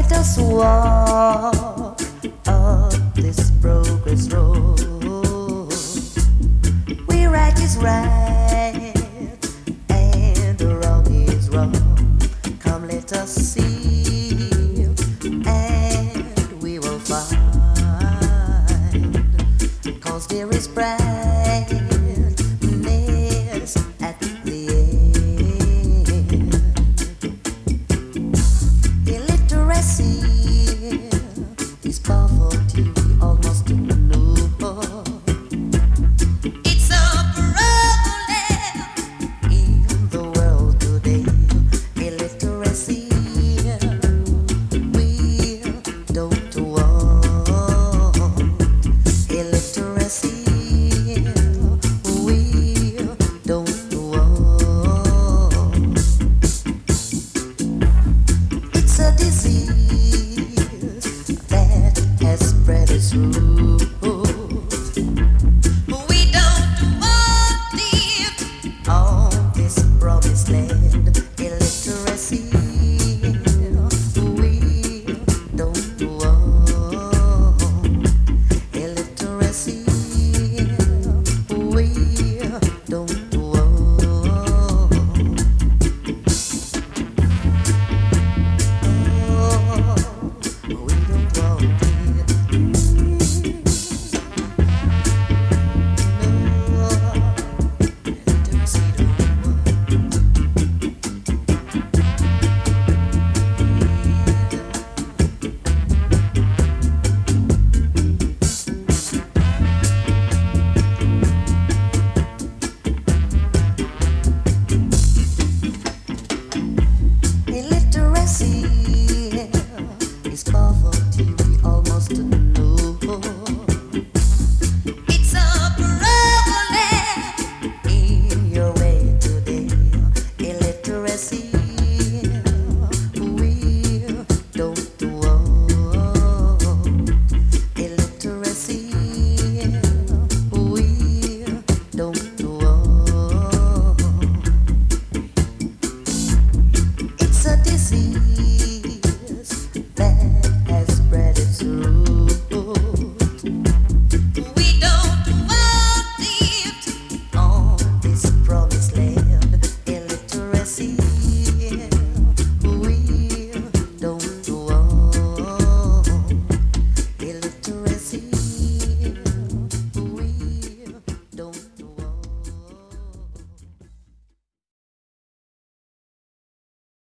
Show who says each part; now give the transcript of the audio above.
Speaker 1: us walk up this progress road. Where right is right and wrong is wrong. Come, let us see, and we will find. 'Cause there is brightness at the end. Illiteracy is poverty, almost to know. It's a problem in the world today. Illiteracy